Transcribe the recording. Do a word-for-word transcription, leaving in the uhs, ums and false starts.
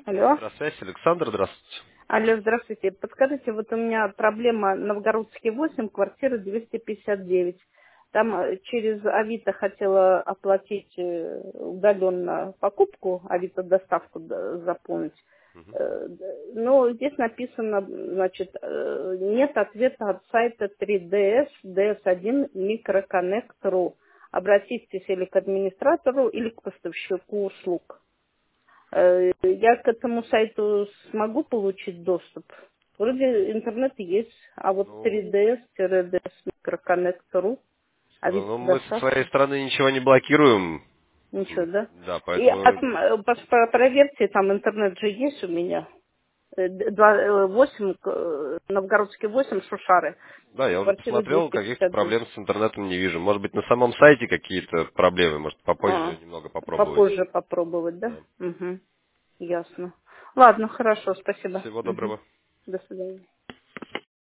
Алло. Здравствуйте, Александр, здравствуйте. Алло, здравствуйте. Подскажите, вот у меня проблема Новгородский восемь, квартира двести пятьдесят девять. Там э, через Авито хотела оплатить э, удаленно покупку, Авито доставку д- заполнить. Мгм. Э, д- Но здесь написано, значит, э, нет ответа от сайта три дэ эс, дэ эс один микроконнект точка ру. Обратитесь или к администратору, или к поставщику услуг. Э, Я к этому сайту смогу получить доступ? Вроде интернет есть, а вот Ну, три дэ эс-ди эс микроконнект точка ру, а ведь ну, мы со своей доставка, стороны ничего не блокируем. ничего, М, да? Да, И поэтому, потом, э, пос- про- проверьте, там интернет же есть у меня. Э, д- два- э, восемь, э, Новгородский восемь, Шушары, да, я уже квартира посмотрел, двести каких-то пятьдесят девять. проблем с интернетом не вижу. Может быть, на самом сайте какие-то проблемы, может, А, попозже немного попробовать. попозже попробовать, да? Да. Угу, ясно. Ладно, хорошо, спасибо. Всего Угу. доброго. До свидания.